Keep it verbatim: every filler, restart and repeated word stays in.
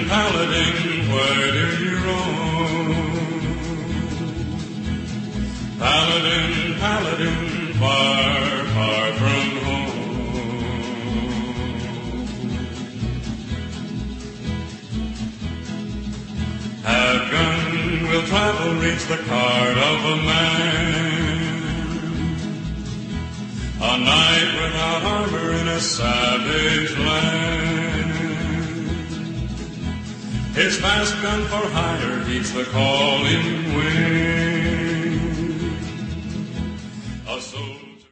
Paladin, where do you roam? Paladin, Paladin, far, far from home. Have gun, will travel, reach the card of a man. A knight without armor in a savage land. His fast gun for hire heeds the calling wind.